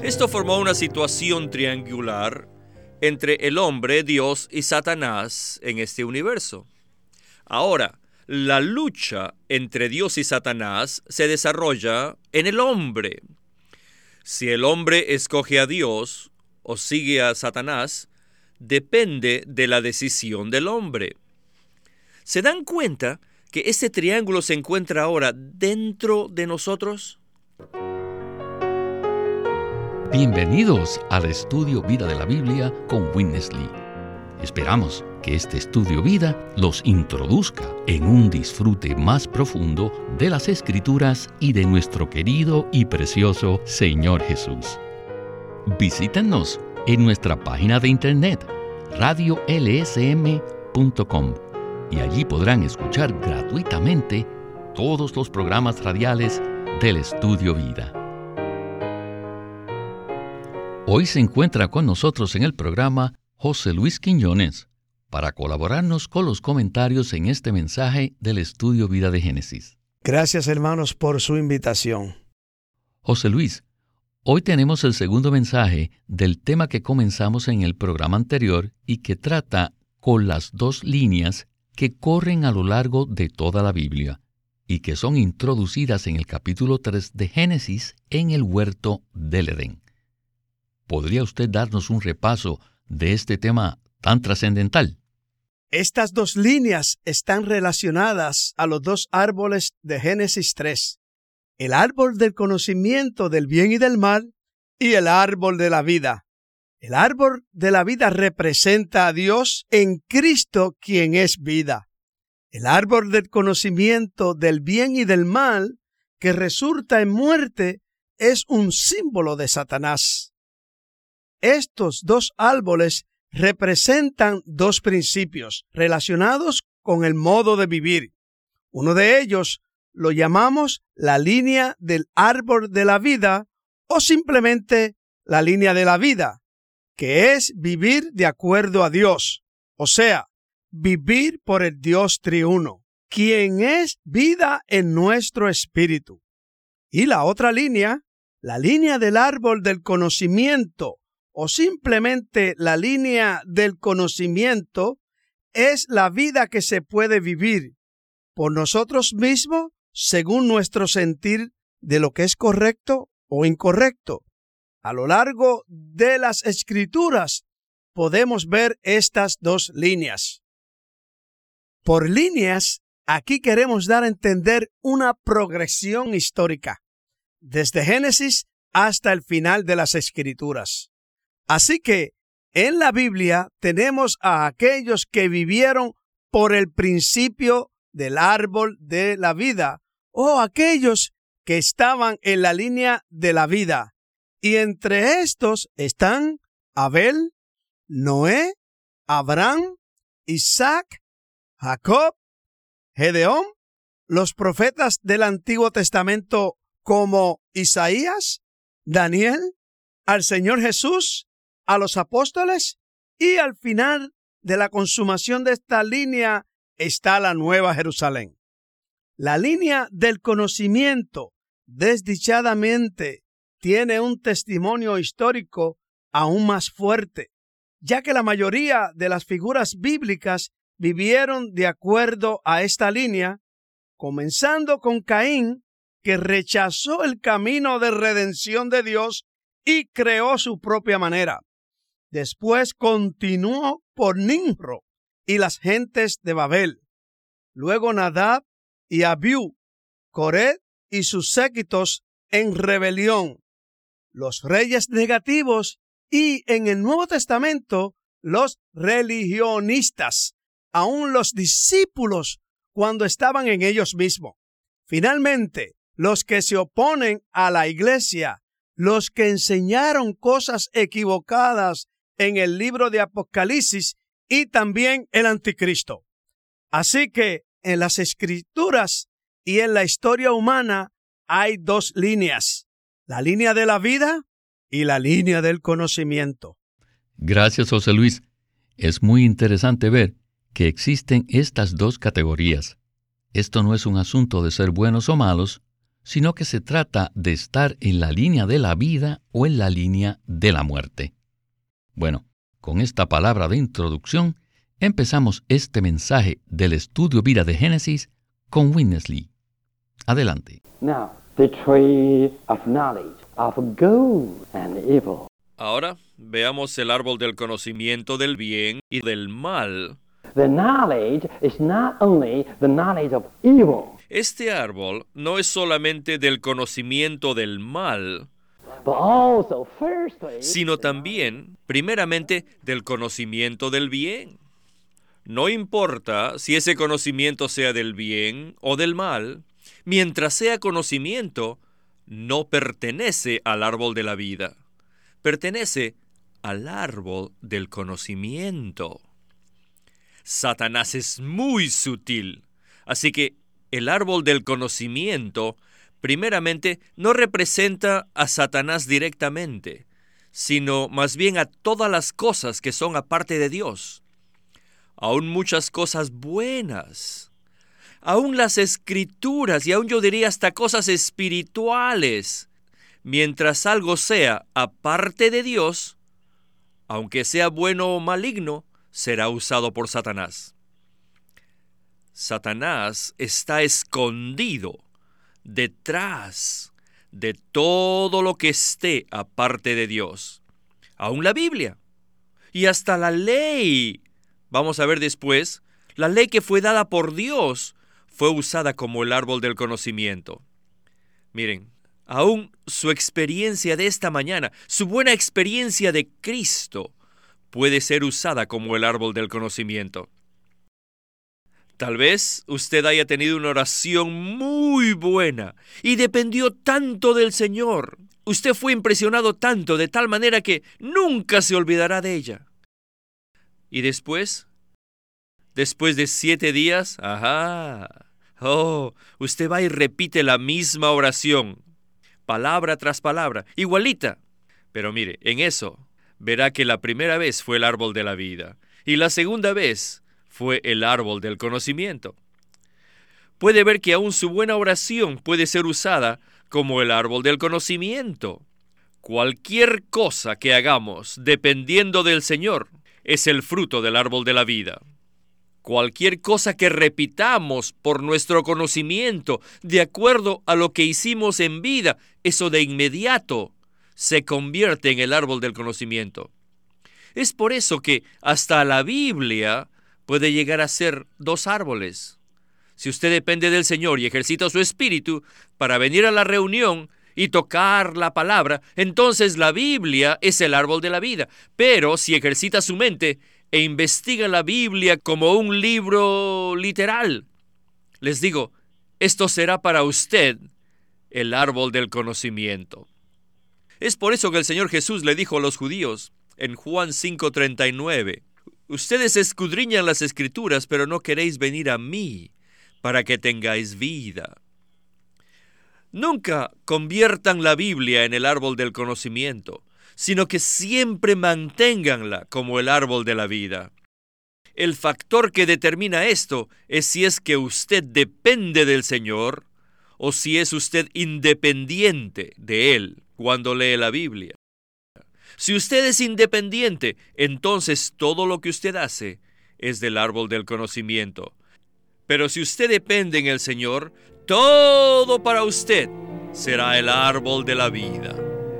Esto formó una situación triangular entre el hombre, Dios y Satanás en este universo. Ahora, la lucha entre Dios y Satanás se desarrolla en el hombre. Si el hombre escoge a Dios o sigue a Satanás, depende de la decisión del hombre. ¿Se dan cuenta que este triángulo se encuentra ahora dentro de nosotros? Bienvenidos al Estudio Vida de la Biblia con Witness Lee. Esperamos que este Estudio Vida los introduzca en un disfrute más profundo de las Escrituras y de nuestro querido y precioso Señor Jesús. Visítenos en nuestra página de internet, radiolsm.com, y allí podrán escuchar gratuitamente todos los programas radiales del Estudio Vida. Hoy se encuentra con nosotros en el programa José Luis Quiñones para colaborarnos con los comentarios en este mensaje del Estudio Vida de Génesis. Gracias, hermanos, por su invitación. José Luis, hoy tenemos el segundo mensaje del tema que comenzamos en el programa anterior y que trata con las dos líneas que corren a lo largo de toda la Biblia y que son introducidas en el capítulo 3 de Génesis en el huerto del Edén. ¿Podría usted darnos un repaso de este tema tan trascendental? Estas dos líneas están relacionadas a los dos árboles de Génesis 3. El árbol del conocimiento del bien y del mal y el árbol de la vida. El árbol de la vida representa a Dios en Cristo, quien es vida. El árbol del conocimiento del bien y del mal, que resulta en muerte, es un símbolo de Satanás. Estos dos árboles representan dos principios relacionados con el modo de vivir. Uno de ellos lo llamamos la línea del árbol de la vida o simplemente la línea de la vida, que es vivir de acuerdo a Dios, o sea, vivir por el Dios triuno, quien es vida en nuestro espíritu. Y la otra línea, la línea del árbol del conocimiento, o simplemente la línea del conocimiento, es la vida que se puede vivir por nosotros mismos según nuestro sentir de lo que es correcto o incorrecto. A lo largo de las Escrituras podemos ver estas dos líneas. Por líneas, aquí queremos dar a entender una progresión histórica, desde Génesis hasta el final de las Escrituras. Así que en la Biblia tenemos a aquellos que vivieron por el principio del árbol de la vida o aquellos que estaban en la línea de la vida. Y entre estos están Abel, Noé, Abraham, Isaac, Jacob, Gedeón, los profetas del Antiguo Testamento como Isaías, Daniel, al Señor Jesús, a los apóstoles, y al final de la consumación de esta línea está la Nueva Jerusalén. La línea del conocimiento, desdichadamente, tiene un testimonio histórico aún más fuerte, ya que la mayoría de las figuras bíblicas vivieron de acuerdo a esta línea, comenzando con Caín, que rechazó el camino de redención de Dios y creó su propia manera. Después continuó por Nimrod y las gentes de Babel. Luego Nadab y Abiú, Coré y sus séquitos en rebelión, los reyes negativos y en el Nuevo Testamento los religionistas, aún los discípulos cuando estaban en ellos mismos. Finalmente, los que se oponen a la iglesia, los que enseñaron cosas equivocadas en el libro de Apocalipsis y también el anticristo. Así que en las Escrituras y en la historia humana hay dos líneas, la línea de la vida y la línea del conocimiento. Gracias, José Luis. Es muy interesante ver que existen estas dos categorías. Esto no es un asunto de ser buenos o malos, sino que se trata de estar en la línea de la vida o en la línea de la muerte. Bueno, con esta palabra de introducción, empezamos este mensaje del estudio vida de Génesis con Witness Lee. Adelante. Now, the tree of knowledge of good and evil. Ahora veamos el árbol del conocimiento del bien y del mal. The knowledge is not only the knowledge of evil, Este árbol no es solamente del conocimiento del mal, but also, firstly, sino también, primeramente, del conocimiento del bien. No importa si ese conocimiento sea del bien o del mal, mientras sea conocimiento, no pertenece al árbol de la vida. Pertenece al árbol del conocimiento. Satanás es muy sutil, así que el árbol del conocimiento, primeramente, no representa a Satanás directamente, sino más bien a todas las cosas que son aparte de Dios. Aún muchas cosas buenas, aún las escrituras y aún yo diría hasta cosas espirituales. Mientras algo sea aparte de Dios, aunque sea bueno o maligno, será usado por Satanás. Satanás está escondido detrás de todo lo que esté aparte de Dios. Aún la Biblia y hasta la ley. Vamos a ver después, la ley que fue dada por Dios fue usada como el árbol del conocimiento. Miren, aún su experiencia de esta mañana, su buena experiencia de Cristo, puede ser usada como el árbol del conocimiento. Tal vez usted haya tenido una oración muy buena y dependió tanto del Señor. Usted fue impresionado tanto de tal manera que nunca se olvidará de ella. Y después de 7 días, usted va y repite la misma oración, palabra tras palabra, igualita. Pero mire, en eso verá que la primera vez fue el árbol de la vida y la segunda vez fue el árbol del conocimiento. Puede ver que aún su buena oración puede ser usada como el árbol del conocimiento. Cualquier cosa que hagamos dependiendo del Señor es el fruto del árbol de la vida. Cualquier cosa que repitamos por nuestro conocimiento de acuerdo a lo que hicimos en vida, eso de inmediato se convierte en el árbol del conocimiento. Es por eso que hasta la Biblia puede llegar a ser 2 árboles. Si usted depende del Señor y ejercita su espíritu para venir a la reunión y tocar la palabra, entonces la Biblia es el árbol de la vida. Pero si ejercita su mente e investiga la Biblia como un libro literal, les digo, esto será para usted el árbol del conocimiento. Es por eso que el Señor Jesús le dijo a los judíos en Juan 5:39, ustedes escudriñan las Escrituras, pero no queréis venir a mí para que tengáis vida. Nunca conviertan la Biblia en el árbol del conocimiento, sino que siempre manténganla como el árbol de la vida. El factor que determina esto es si es que usted depende del Señor o si es usted independiente de Él cuando lee la Biblia. Si usted es independiente, entonces todo lo que usted hace es del árbol del conocimiento. Pero si usted depende en el Señor, todo para usted será el árbol de la vida.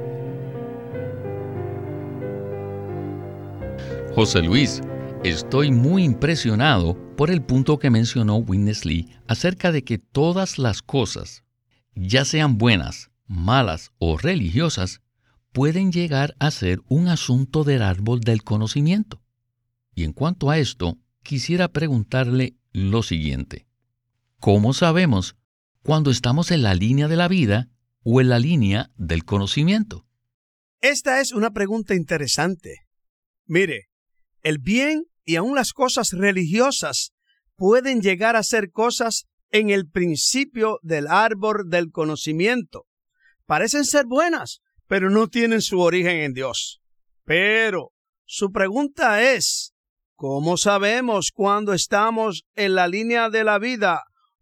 José Luis, estoy muy impresionado por el punto que mencionó Witness Lee acerca de que todas las cosas, ya sean buenas, malas o religiosas, pueden llegar a ser un asunto del árbol del conocimiento. Y en cuanto a esto, quisiera preguntarle lo siguiente. ¿Cómo sabemos cuando estamos en la línea de la vida o en la línea del conocimiento? Esta es una pregunta interesante. Mire, el bien y aun las cosas religiosas pueden llegar a ser cosas en el principio del árbol del conocimiento. Parecen ser buenas, pero no tienen su origen en Dios. Pero su pregunta es, ¿cómo sabemos cuando estamos en la línea de la vida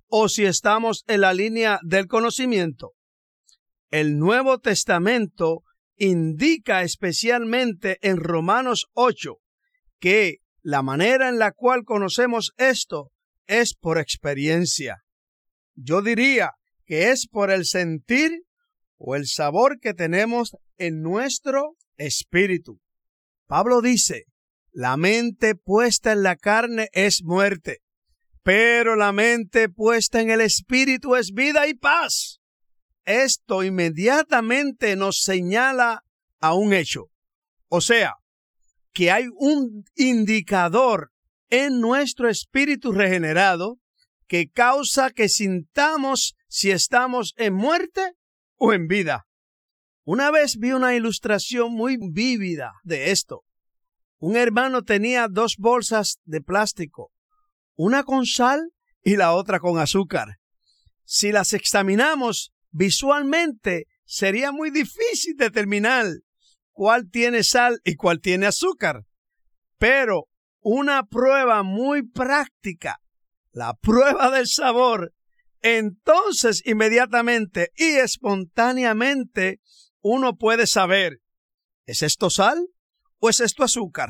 o si estamos en la línea del conocimiento. El Nuevo Testamento indica especialmente en Romanos 8 que la manera en la cual conocemos esto es por experiencia. Yo diría que es por el sentir o el sabor que tenemos en nuestro espíritu. Pablo dice, la mente puesta en la carne es muerte, pero la mente puesta en el espíritu es vida y paz. Esto inmediatamente nos señala a un hecho. O sea, que hay un indicador en nuestro espíritu regenerado que causa que sintamos si estamos en muerte o en vida. Una vez vi una ilustración muy vívida de esto. Un hermano tenía 2 bolsas de plástico, una con sal y la otra con azúcar. Si las examinamos visualmente, sería muy difícil determinar cuál tiene sal y cuál tiene azúcar. Pero una prueba muy práctica, la prueba del sabor, entonces inmediatamente y espontáneamente uno puede saber, ¿es esto sal o es esto azúcar?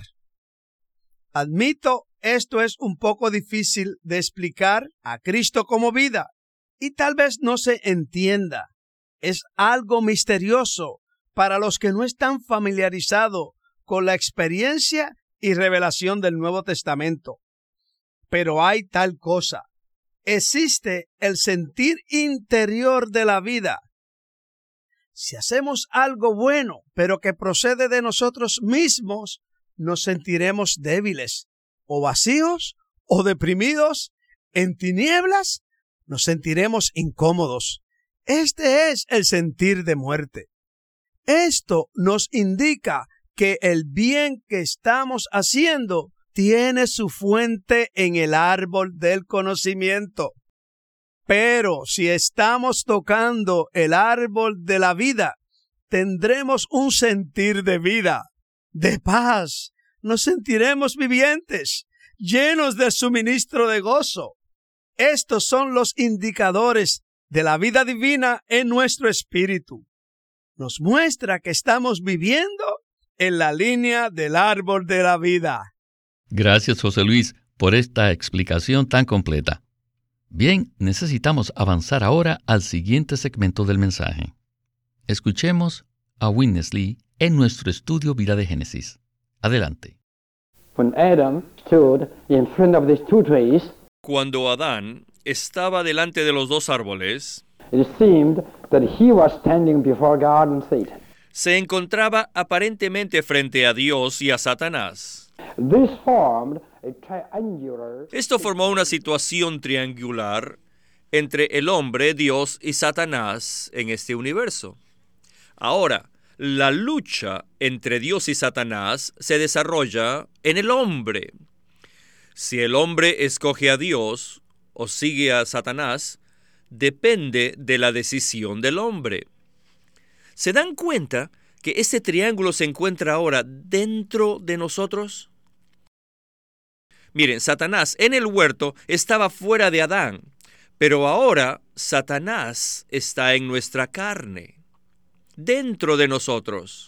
Admito, esto es un poco difícil de explicar a Cristo como vida y tal vez no se entienda. Es algo misterioso para los que no están familiarizados con la experiencia y revelación del Nuevo Testamento. Pero hay tal cosa. Existe el sentir interior de la vida. Si hacemos algo bueno, pero que procede de nosotros mismos, nos sentiremos débiles, o vacíos, o deprimidos, en tinieblas, nos sentiremos incómodos. Este es el sentir de muerte. Esto nos indica que el bien que estamos haciendo tiene su fuente en el árbol del conocimiento. Pero si estamos tocando el árbol de la vida, tendremos un sentir de vida, de paz. Nos sentiremos vivientes, llenos de suministro de gozo. Estos son los indicadores de la vida divina en nuestro espíritu. Nos muestra que estamos viviendo en la línea del árbol de la vida. Gracias, José Luis, por esta explicación tan completa. Bien, necesitamos avanzar ahora al siguiente segmento del mensaje. Escuchemos a Witness Lee en nuestro estudio Vida de Génesis. Adelante. When Adam stood in front of these 2 trees, Cuando Adán estaba delante de los 2 árboles, it seemed that he was standing before God and Satan. se encontraba aparentemente frente a Dios y a Satanás. This formed a triangular. Esto formó una situación triangular entre el hombre, Dios y Satanás en este universo. Ahora, la lucha entre Dios y Satanás se desarrolla en el hombre. Si el hombre escoge a Dios o sigue a Satanás, depende de la decisión del hombre. ¿Se dan cuenta que este triángulo se encuentra ahora dentro de nosotros? Miren, Satanás en el huerto estaba fuera de Adán, pero ahora Satanás está en nuestra carne, dentro de nosotros.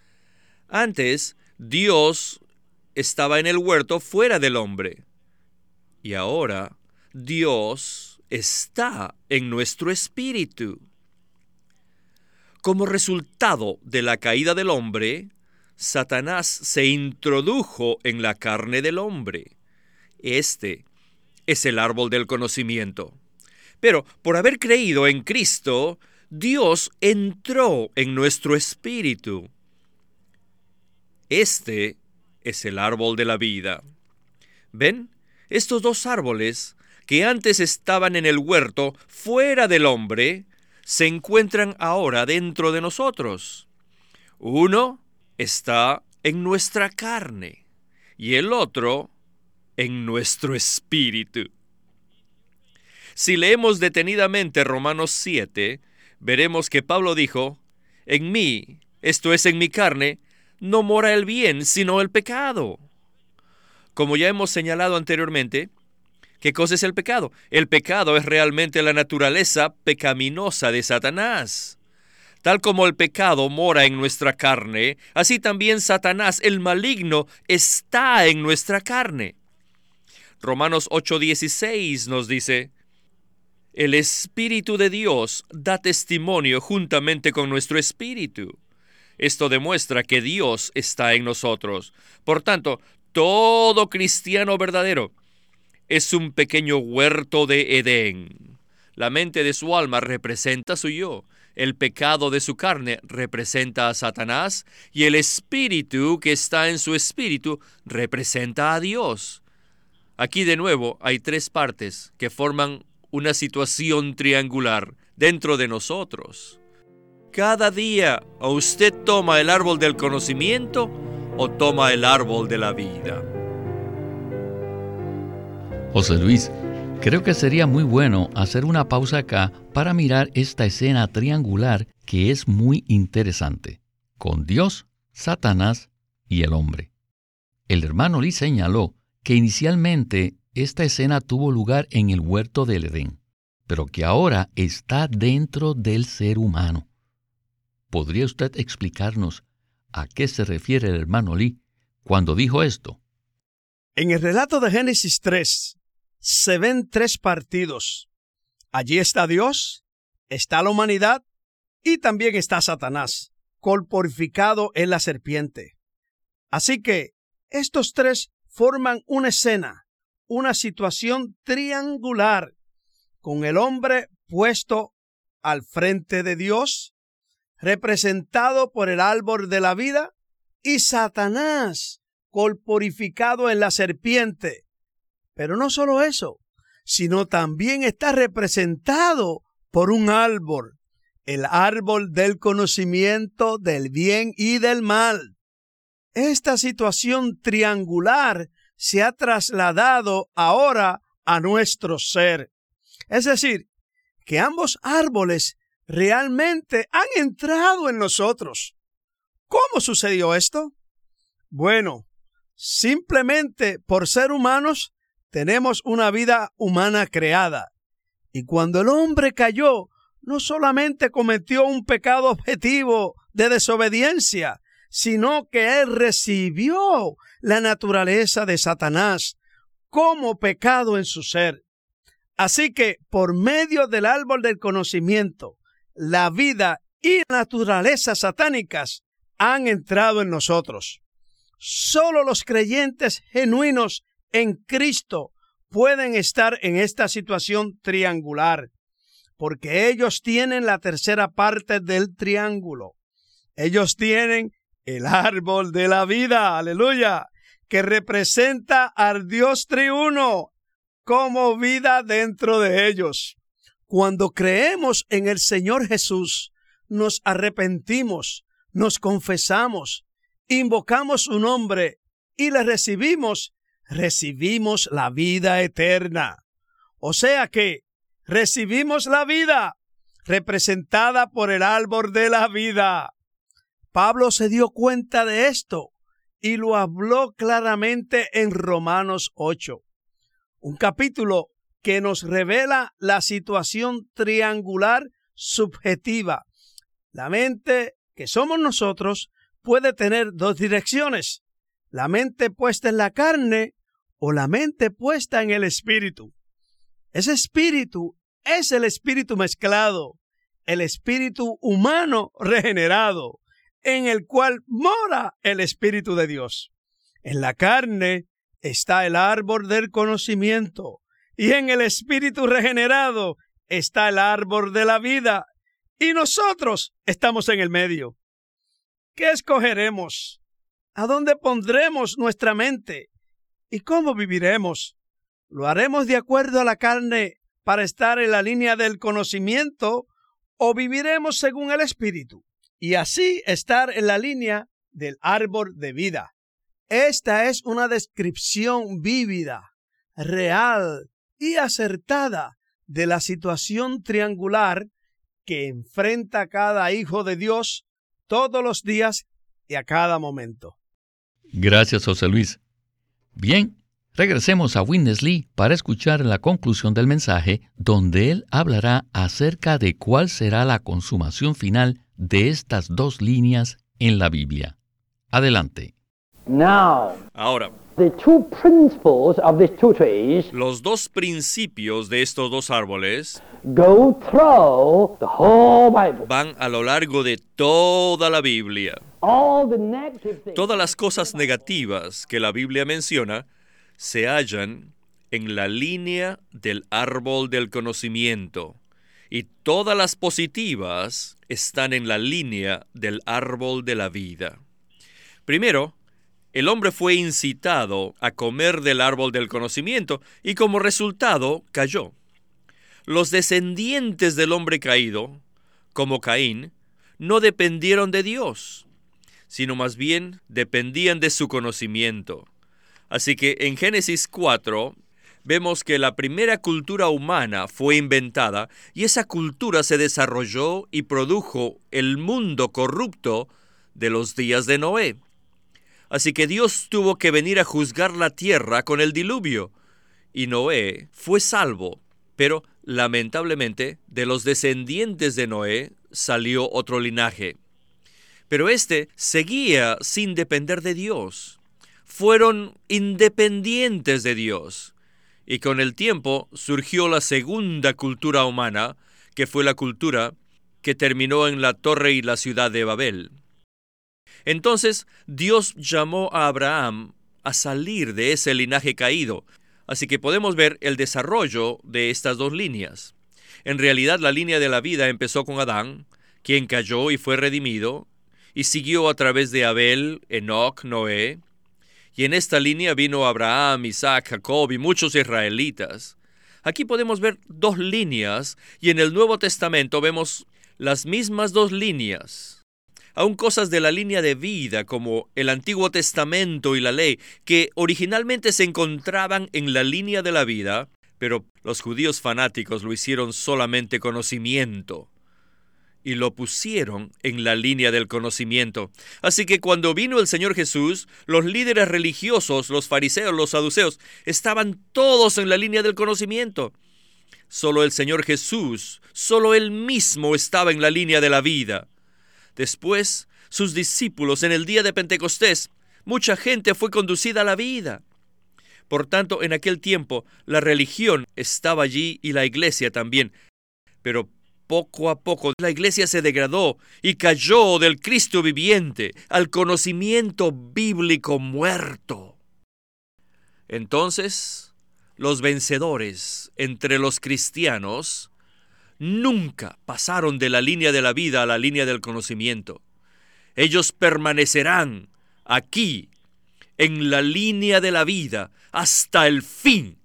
Antes, Dios estaba en el huerto fuera del hombre, y ahora Dios está en nuestro espíritu. Como resultado de la caída del hombre, Satanás se introdujo en la carne del hombre. Este es el árbol del conocimiento. Pero por haber creído en Cristo, Dios entró en nuestro espíritu. Este es el árbol de la vida. ¿Ven? Estos 2 árboles que antes estaban en el huerto fuera del hombre, se encuentran ahora dentro de nosotros. Uno está en nuestra carne y el otro en nuestro espíritu. Si leemos detenidamente Romanos 7, veremos que Pablo dijo, en mí, esto es en mi carne, no mora el bien, sino el pecado. Como ya hemos señalado anteriormente, ¿Qué cosa es el pecado? El pecado es realmente la naturaleza pecaminosa de Satanás. Tal como el pecado mora en nuestra carne, así también Satanás, el maligno, está en nuestra carne. Romanos 8:16 nos dice: el Espíritu de Dios da testimonio juntamente con nuestro espíritu. Esto demuestra que Dios está en nosotros. Por tanto, todo cristiano verdadero es un pequeño huerto de Edén. La mente de su alma representa su yo. El pecado de su carne representa a Satanás y el espíritu que está en su espíritu representa a Dios. Aquí de nuevo hay tres partes que forman una situación triangular dentro de nosotros. Cada día o usted toma el árbol del conocimiento o toma el árbol de la vida. José Luis, creo que sería muy bueno hacer una pausa acá para mirar esta escena triangular que es muy interesante, con Dios, Satanás y el hombre. El hermano Lee señaló que inicialmente esta escena tuvo lugar en el huerto del Edén, pero que ahora está dentro del ser humano. ¿Podría usted explicarnos a qué se refiere el hermano Lee cuando dijo esto? En el relato de Génesis 3 se ven tres partidos. Allí está Dios, está la humanidad y también está Satanás, corporificado en la serpiente. Así que estos tres forman una escena, una situación triangular, con el hombre puesto al frente de Dios, representado por el árbol de la vida, y Satanás, corporificado en la serpiente. Pero no solo eso, sino también está representado por un árbol, el árbol del conocimiento del bien y del mal. Esta situación triangular se ha trasladado ahora a nuestro ser. Es decir, que ambos árboles realmente han entrado en nosotros. ¿Cómo sucedió esto? Bueno, simplemente por ser humanos tenemos una vida humana creada. Y cuando el hombre cayó, no solamente cometió un pecado objetivo de desobediencia, sino que él recibió la naturaleza de Satanás como pecado en su ser. Así que por medio del árbol del conocimiento, la vida y la naturaleza satánicas han entrado en nosotros. Solo los creyentes genuinos en Cristo pueden estar en esta situación triangular, porque ellos tienen la tercera parte del triángulo. Ellos tienen el árbol de la vida, aleluya, que representa al Dios triuno como vida dentro de ellos. Cuando creemos en el Señor Jesús, nos arrepentimos, nos confesamos, invocamos su nombre y le recibimos la vida eterna. O sea que recibimos la vida representada por el árbol de la vida. Pablo se dio cuenta de esto y lo habló claramente en Romanos 8, un capítulo que nos revela la situación triangular subjetiva. La mente que somos nosotros puede tener dos direcciones: la mente puesta en la carne o la mente puesta en el espíritu. Ese espíritu es el espíritu mezclado, el espíritu humano regenerado, en el cual mora el Espíritu de Dios. En la carne está el árbol del conocimiento y en el espíritu regenerado está el árbol de la vida y nosotros estamos en el medio. ¿Qué escogeremos? ¿A dónde pondremos nuestra mente? ¿Y cómo viviremos? ¿Lo haremos de acuerdo a la carne para estar en la línea del conocimiento o viviremos según el espíritu y así estar en la línea del árbol de vida? Esta es una descripción vívida, real y acertada de la situación triangular que enfrenta cada hijo de Dios todos los días y a cada momento. Gracias, José Luis. Bien, Regresemos a Witness Lee para escuchar la conclusión del mensaje, donde él hablará acerca de cuál será la consumación final de estas dos líneas en la Biblia. Adelante. Now, Ahora, the two principles of these two trees los dos principios de estos dos árboles go through the whole Bible. van a lo largo de toda la Biblia. All the negative things. Todas las cosas negativas que la Biblia menciona se hallan en la línea del árbol del conocimiento, y todas las positivas están en la línea del árbol de la vida. Primero, el hombre fue incitado a comer del árbol del conocimiento y como resultado cayó. Los descendientes del hombre caído, como Caín, no dependieron de Dios, sino más bien dependían de su conocimiento. Así que en Génesis 4 vemos que la primera cultura humana fue inventada y esa cultura se desarrolló y produjo el mundo corrupto de los días de Noé. Así que Dios tuvo que venir a juzgar la tierra con el diluvio, y Noé fue salvo, pero lamentablemente de los descendientes de Noé salió otro linaje. Pero este seguía sin depender de Dios. Fueron independientes de Dios. Y con el tiempo surgió la segunda cultura humana, que fue la cultura que terminó en la torre y la ciudad de Babel. Entonces Dios llamó a Abraham a salir de ese linaje caído. Así que podemos ver el desarrollo de estas dos líneas. En realidad la línea de la vida empezó con Adán, quien cayó y fue redimido, y siguió a través de Abel, Enoc, Noé. Y en esta línea vino Abraham, Isaac, Jacob y muchos israelitas. Aquí podemos ver dos líneas, y en el Nuevo Testamento vemos las mismas dos líneas. Aún cosas de la línea de vida, como el Antiguo Testamento y la ley, que originalmente se encontraban en la línea de la vida, pero los judíos fanáticos lo hicieron solamente conocimiento y lo pusieron en la línea del conocimiento. Así que cuando vino el Señor Jesús, los líderes religiosos, los fariseos, los saduceos, estaban todos en la línea del conocimiento. Solo el Señor Jesús, solo Él mismo estaba en la línea de la vida. Después, sus discípulos en el día de Pentecostés, mucha gente fue conducida a la vida. Por tanto, en aquel tiempo, la religión estaba allí y la iglesia también. Pero poco a poco, la iglesia se degradó y cayó del Cristo viviente al conocimiento bíblico muerto. Entonces, los vencedores entre los cristianos nunca pasaron de la línea de la vida a la línea del conocimiento. Ellos permanecerán aquí, en la línea de la vida, hasta el fin.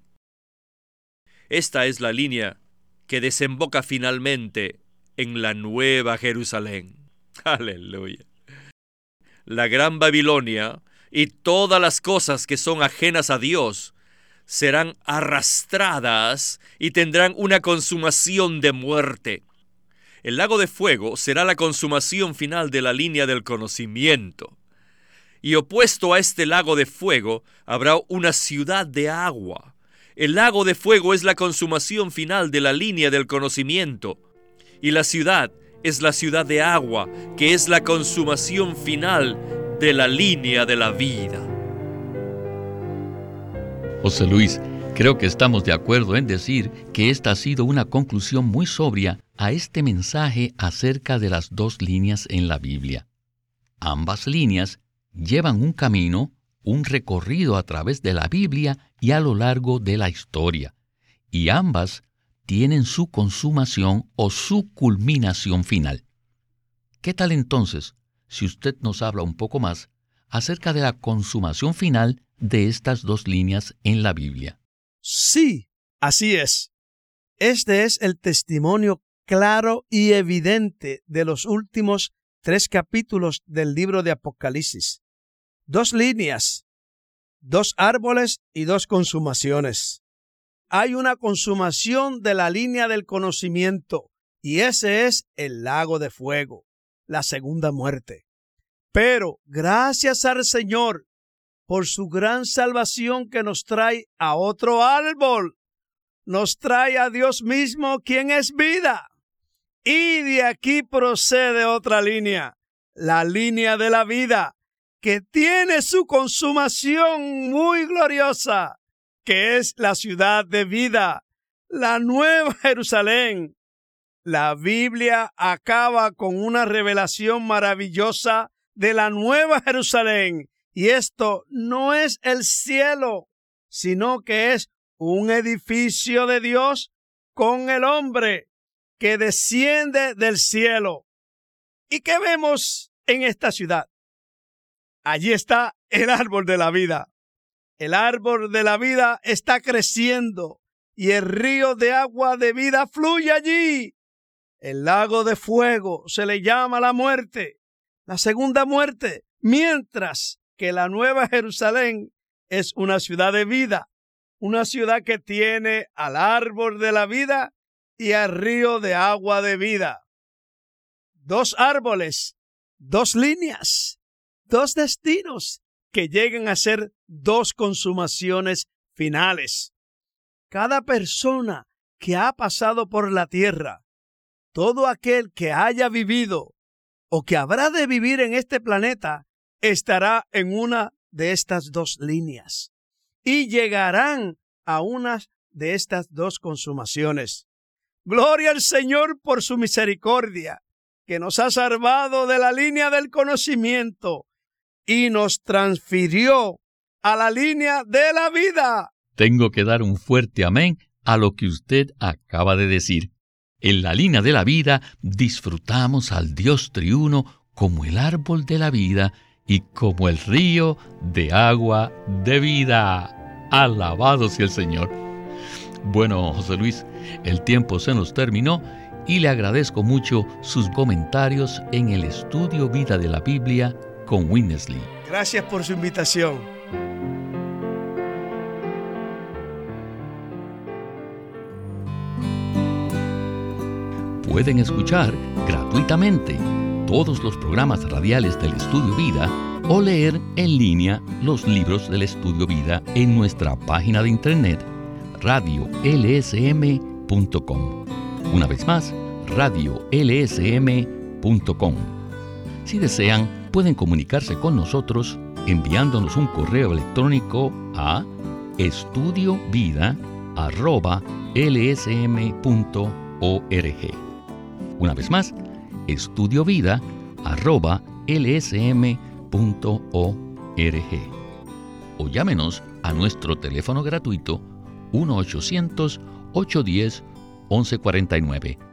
Esta es la línea que desemboca finalmente en la Nueva Jerusalén. ¡Aleluya! La Gran Babilonia y todas las cosas que son ajenas a Dios serán arrastradas y tendrán una consumación de muerte. El lago de fuego será la consumación final de la línea del conocimiento. Y opuesto a este lago de fuego habrá una ciudad de agua. El lago de fuego es la consumación final de la línea del conocimiento. Y la ciudad es la ciudad de agua, que es la consumación final de la línea de la vida. José Luis, creo que estamos de acuerdo en decir que esta ha sido una conclusión muy sobria a este mensaje acerca de las dos líneas en la Biblia. Ambas líneas llevan un camino, un recorrido a través de la Biblia y a lo largo de la historia, y ambas tienen su consumación o su culminación final. ¿Qué tal entonces si usted nos habla un poco más acerca de la consumación final de estas dos líneas en la Biblia? Sí, así es. Este es el testimonio claro y evidente de los últimos 3 capítulos del libro de Apocalipsis. 2 líneas, 2 árboles y 2 consumaciones. Hay una consumación de la línea del conocimiento, y ese es el lago de fuego, la segunda muerte. Pero, gracias al Señor, por su gran salvación que nos trae a otro árbol. Nos trae a Dios mismo, quien es vida. Y de aquí procede otra línea, la línea de la vida, que tiene su consumación muy gloriosa, que es la ciudad de vida, la Nueva Jerusalén. La Biblia acaba con una revelación maravillosa de la Nueva Jerusalén, y esto no es el cielo, sino que es un edificio de Dios con el hombre que desciende del cielo. ¿Y qué vemos en esta ciudad? Allí está el árbol de la vida. El árbol de la vida está creciendo y el río de agua de vida fluye allí. El lago de fuego se le llama la muerte, la segunda muerte, mientras que la Nueva Jerusalén es una ciudad de vida, una ciudad que tiene al árbol de la vida y al río de agua de vida. Dos árboles, dos líneas, dos destinos que llegan a ser dos consumaciones finales. Cada persona que ha pasado por la tierra, todo aquel que haya vivido o que habrá de vivir en este planeta, estará en una de estas dos líneas y llegarán a una de estas dos consumaciones. Gloria al Señor por su misericordia, que nos ha salvado de la línea del conocimiento y nos transfirió a la línea de la vida. Tengo que dar un fuerte amén a lo que usted acaba de decir. En la línea de la vida disfrutamos al Dios triuno como el árbol de la vida y como el río de agua de vida. Alabado sea el Señor. Bueno, José Luis, el tiempo se nos terminó y le agradezco mucho sus comentarios en el estudio Vida de la Biblia con Winnesley. Gracias por su invitación. Pueden escuchar gratuitamente todos los programas radiales del Estudio Vida o leer en línea los libros del Estudio Vida en nuestra página de internet radiolsm.com. Una vez más, radiolsm.com. Si desean, pueden comunicarse con nosotros enviándonos un correo electrónico a estudiovida@lsm.org. Una vez más, estudiovida@lsm.org. O llámenos a nuestro teléfono gratuito 1-800-810-1149.